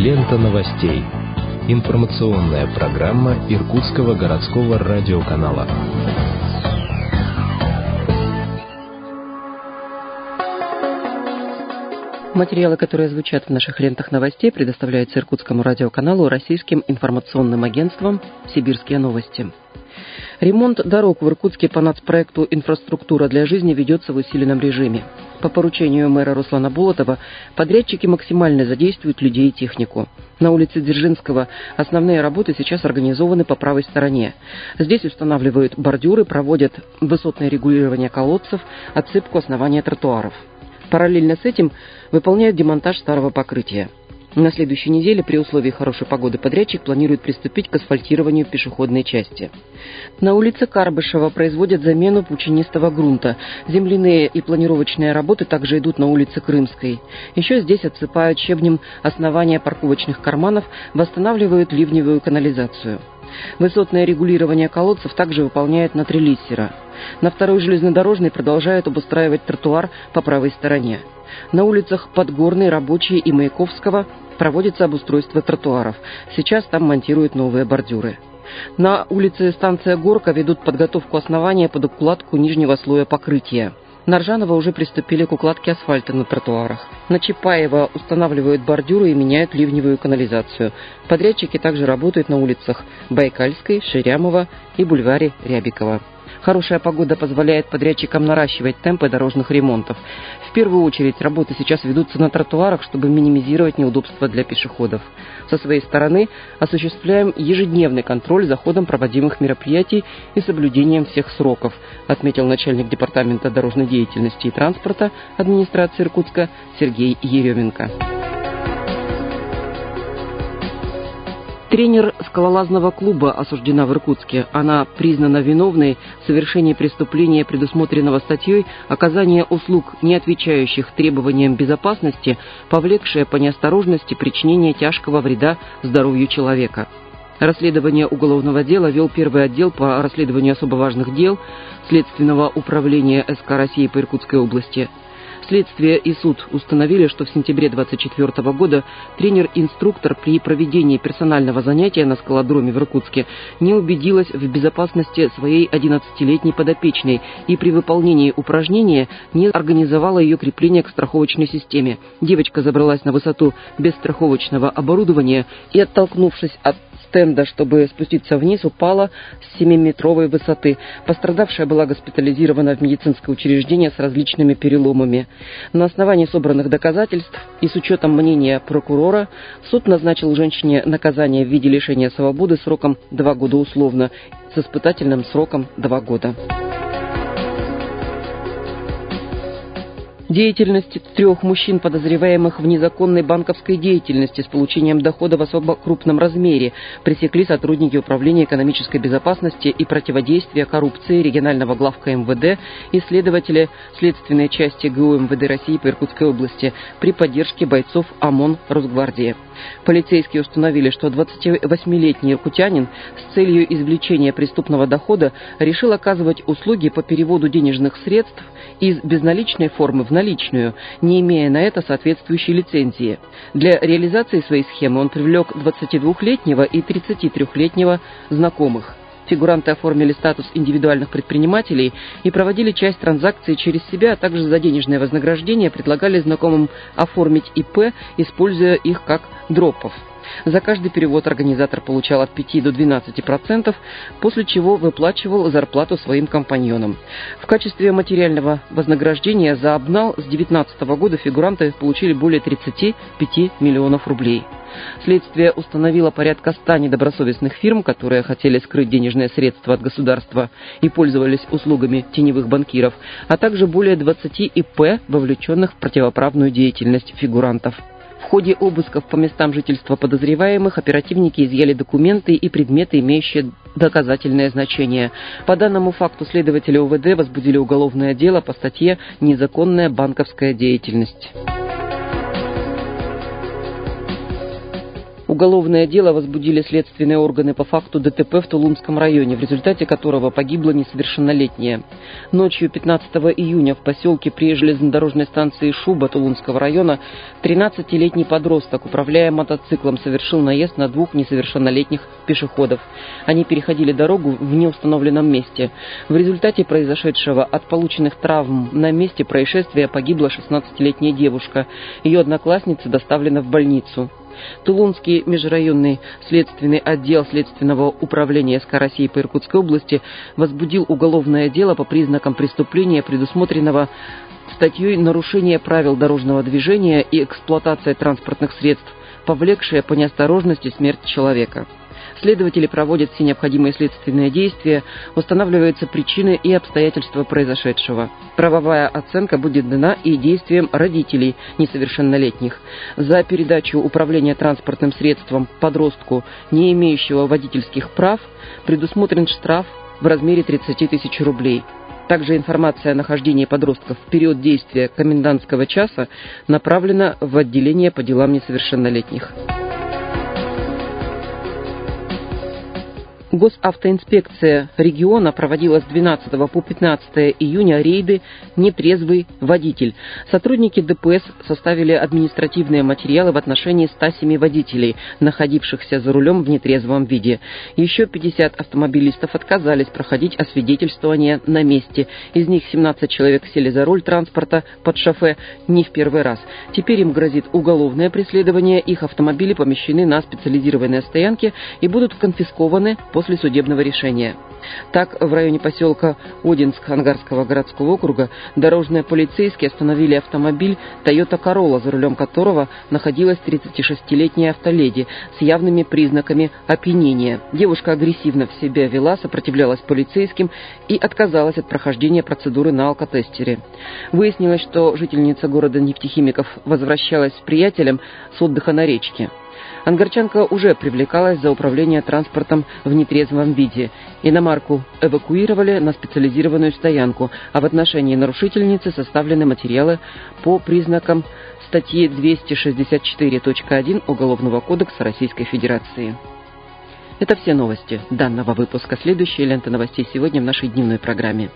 Лента новостей. Информационная программа Иркутского городского радиоканала. Материалы, которые звучат в наших лентах новостей, предоставляются Иркутскому радиоканалу российским информационным агентством «Сибирские новости». Ремонт дорог в Иркутске по нацпроекту «Инфраструктура для жизни» ведется в усиленном режиме. По поручению мэра Руслана Болотова подрядчики максимально задействуют людей и технику. На улице Дзержинского основные работы сейчас организованы по правой стороне. Здесь устанавливают бордюры, проводят высотное регулирование колодцев, отсыпку основания тротуаров. Параллельно с этим выполняют демонтаж старого покрытия. На следующей неделе, при условии хорошей погоды, подрядчик планирует приступить к асфальтированию пешеходной части. На улице Карбышева производят замену пучинистого грунта. Земляные и планировочные работы также идут на улице Крымской. Еще здесь отсыпают щебнем основания парковочных карманов, восстанавливают ливневую канализацию. Высотное регулирование колодцев также выполняют на Трелиссера. На второй железнодорожной продолжают обустраивать тротуар по правой стороне. На улицах Подгорной, Рабочей и Маяковского проводится обустройство тротуаров. Сейчас там монтируют новые бордюры. На улице Станция Горка ведут подготовку основания под укладку нижнего слоя покрытия. На Ржанова уже приступили к укладке асфальта на тротуарах. На Чапаева устанавливают бордюры и меняют ливневую канализацию. Подрядчики также работают на улицах Байкальской, Ширямова и бульваре Рябикова. Хорошая погода позволяет подрядчикам наращивать темпы дорожных ремонтов. В первую очередь работы сейчас ведутся на тротуарах, чтобы минимизировать неудобства для пешеходов. Со своей стороны осуществляем ежедневный контроль за ходом проводимых мероприятий и соблюдением всех сроков, отметил начальник департамента дорожной деятельности и транспорта администрации Иркутска Сергей Еременко. Тренер скалолазного клуба осуждена в Иркутске. Она признана виновной в совершении преступления, предусмотренного статьей «Оказание услуг, не отвечающих требованиям безопасности, повлекшее по неосторожности причинение тяжкого вреда здоровью человека». Расследование уголовного дела вел первый отдел по расследованию особо важных дел Следственного управления СК России по Иркутской области. Следствие и суд установили, что в сентябре 2024 года тренер-инструктор при проведении персонального занятия на скалодроме в Иркутске не убедилась в безопасности своей 11-летней подопечной и при выполнении упражнения не организовала ее крепление к страховочной системе. Девочка забралась на высоту без страховочного оборудования и, оттолкнувшись от стенда, чтобы спуститься вниз, упала с 7-метровой высоты. Пострадавшая была госпитализирована в медицинское учреждение с различными переломами. На основании собранных доказательств и с учетом мнения прокурора суд назначил женщине наказание в виде лишения свободы сроком 2 года условно, с испытательным сроком 2 года. Деятельность 3 мужчин, подозреваемых в незаконной банковской деятельности с получением дохода в особо крупном размере, пресекли сотрудники Управления экономической безопасности и противодействия коррупции регионального главка МВД и следователи следственной части ГУ МВД России по Иркутской области при поддержке бойцов ОМОН Росгвардии. Полицейские установили, что 28-летний иркутянин с целью извлечения преступного дохода решил оказывать услуги по переводу денежных средств из безналичной формы в наличную, не имея на это соответствующей лицензии. Для реализации своей схемы он привлек 22-летнего и 33-летнего знакомых. Фигуранты оформили статус индивидуальных предпринимателей и проводили часть транзакций через себя, а также за денежное вознаграждение предлагали знакомым оформить ИП, используя их как дропов. За каждый перевод организатор получал от 5 до 12%, после чего выплачивал зарплату своим компаньонам. В качестве материального вознаграждения за обнал с 2019 года фигуранты получили более 35 миллионов рублей. Следствие установило порядка 100 недобросовестных фирм, которые хотели скрыть денежные средства от государства и пользовались услугами теневых банкиров, а также более 20 ИП, вовлеченных в противоправную деятельность фигурантов. В ходе обысков по местам жительства подозреваемых оперативники изъяли документы и предметы, имеющие доказательное значение. По данному факту следователи УВД возбудили уголовное дело по статье «Незаконная банковская деятельность». Уголовное дело возбудили следственные органы по факту ДТП в Тулунском районе, в результате которого погибла несовершеннолетняя. Ночью 15 июня в поселке при железнодорожной станции Шуба Тулунского района 13-летний подросток, управляя мотоциклом, совершил наезд на двух несовершеннолетних пешеходов. Они переходили дорогу в неустановленном месте. В результате произошедшего от полученных травм на месте происшествия погибла 16-летняя девушка. Ее одноклассница доставлена в больницу. Тулунский межрайонный следственный отдел Следственного управления СК России по Иркутской области возбудил уголовное дело по признакам преступления, предусмотренного статьей «Нарушение правил дорожного движения и эксплуатация транспортных средств, повлекшее по неосторожности смерть человека». Следователи проводят все необходимые следственные действия, устанавливаются причины и обстоятельства произошедшего. Правовая оценка будет дана и действиям родителей несовершеннолетних. За передачу управления транспортным средством подростку, не имеющего водительских прав, предусмотрен штраф в размере 30 тысяч рублей. Также информация о нахождении подростков в период действия комендантского часа направлена в отделение по делам несовершеннолетних. Госавтоинспекция региона проводила с 12 по 15 июня рейды «Нетрезвый водитель». Сотрудники ДПС составили административные материалы в отношении 107 водителей, находившихся за рулем в нетрезвом виде. Еще 50 автомобилистов отказались проходить освидетельствование на месте. Из них 17 человек сели за руль транспорта под шофе не в первый раз. Теперь им грозит уголовное преследование. Их автомобили помещены на специализированные стоянки и будут конфискованы после судебного решения. Так, в районе поселка Одинск Ангарского городского округа дорожные полицейские остановили автомобиль Toyota Corolla, за рулем которого находилась 36-летняя автоледи с явными признаками опьянения. Девушка агрессивно себя вела, сопротивлялась полицейским и отказалась от прохождения процедуры на алкотестере. Выяснилось, что жительница города Нефтехимиков возвращалась с приятелем с отдыха на речке. Ангарчанка уже привлекалась за управление транспортом в нетрезвом виде. Иномарку эвакуировали на специализированную стоянку, а в отношении нарушительницы составлены материалы по признакам статьи 264.1 Уголовного кодекса Российской Федерации. Это все новости данного выпуска. Следующая лента новостей сегодня в нашей дневной программе.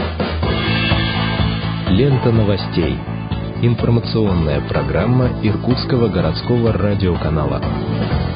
Лента новостей. Информационная программа Иркутского городского радиоканала.